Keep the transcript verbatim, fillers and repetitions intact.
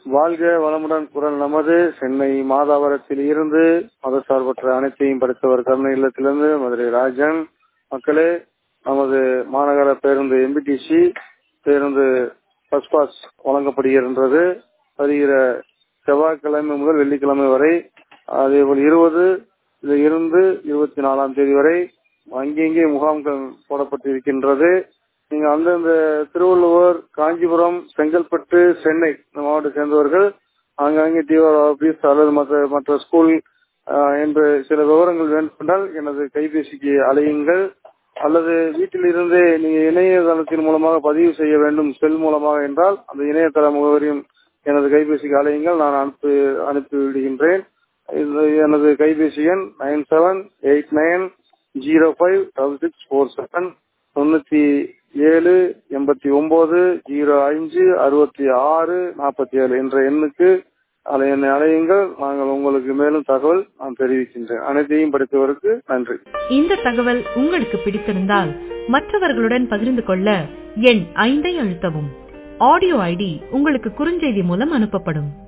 வாழ்க வளமுடன் குரல் நமது சென்னை மாதாவரத்தில் இருந்து மதசார்பற்ற அனைத்தையும் படித்தவர் கருணை இல்லத்திலிருந்து மதுரை ராஜன். மக்களே, நமது மாநகர பேருந்து எம்பிடிசி பேருந்து பஸ் பாஸ் வழங்கப்படுகின்றது. வருகிற செவ்வாய்க்கிழமை முதல் வெள்ளிக்கிழமை வரை, அதேபோல் இருபது இருந்து இருபத்தி நாலாம் தேதி வரை அங்கெங்கே முகாம்கள் போடப்பட்டிருக்கின்றது. நீங்க அந்தந்த திருவள்ளுவர், காஞ்சிபுரம், செங்கல்பட்டு, சென்னை மாவட்ட சேர்ந்தவர்கள் அங்கங்கே டிஆர் ஆபீஸ் அல்லது மற்ற மற்ற ஸ்கூல் என்று சில விவரங்கள் வேண்டுமென்றால் எனது கைபேசிக்கு அழையுங்கள். அல்லது வீட்டில் இருந்தே நீங்க இணையதளத்தின் மூலமாக பதிவு செய்ய வேண்டும் செல் மூலமாக என்றால் அந்த இணையதள முகவரியும் எனது கைபேசிக்கு அழையுங்கள். நான் அனுப்பி அனுப்பி விடுகின்றேன். எனது கைபேசி எண் nine seven eight nine zero five double six four seven தொண்ணூத்தி ஏழு எண்பத்தி ஒன்பது ஜீரோ அஞ்சு அறுபத்தி ஆறு நாற்பத்தி ஏழு என்ற எண்ணுக்கு என்னை அழையுங்கள். நாங்கள் உங்களுக்கு மேலும் தகவல் நான் தெரிவிக்கின்றேன். அனைத்தையும் படித்தவருக்கு நன்றி. இந்த தகவல் உங்களுக்கு பிடித்திருந்தால் மற்றவர்களுடன் பகிர்ந்து கொள்ள எண் ஐந்தை அழுத்தவும். ஆடியோ ஐடி உங்களுக்கு குறுஞ்செய்தி மூலம் அனுப்பப்படும்.